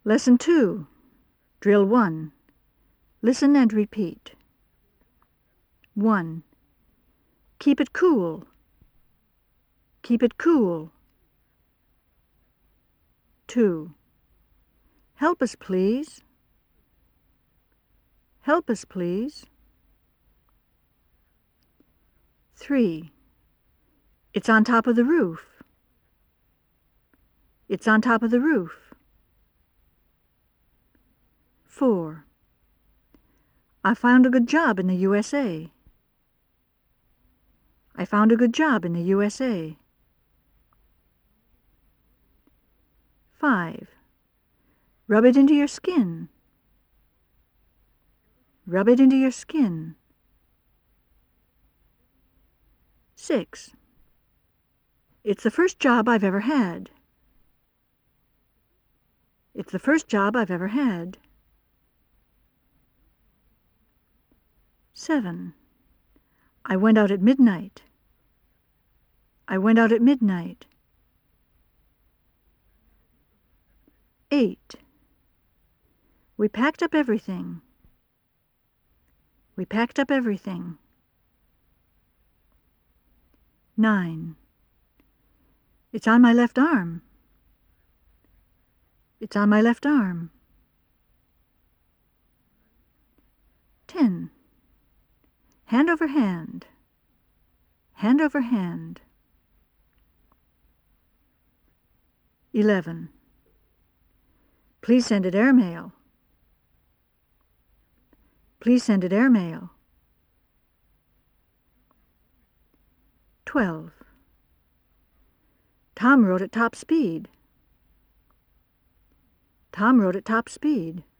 Lesson 2, Drill 1. Listen and repeat. 1. Keep it cool. Keep it cool. 2. Help us, please. Help us, please. 3. It's on top of the roof. It's on top of the roof. 4. I found a good job in the USA. I found a good job in the USA. 5. Rub it into your skin. Rub it into your skin. 6. It's the first job I've ever had. It's the first job I've ever had. 7. I went out at midnight. I went out at midnight. 8. We packed up everything. We packed up everything. 9. It's on my left arm. It's on my left arm. 10. Hand over hand. Hand over hand. 11. Please send it airmail. Please send it airmail. 12. Tom rode at top speed. Tom rode at top speed.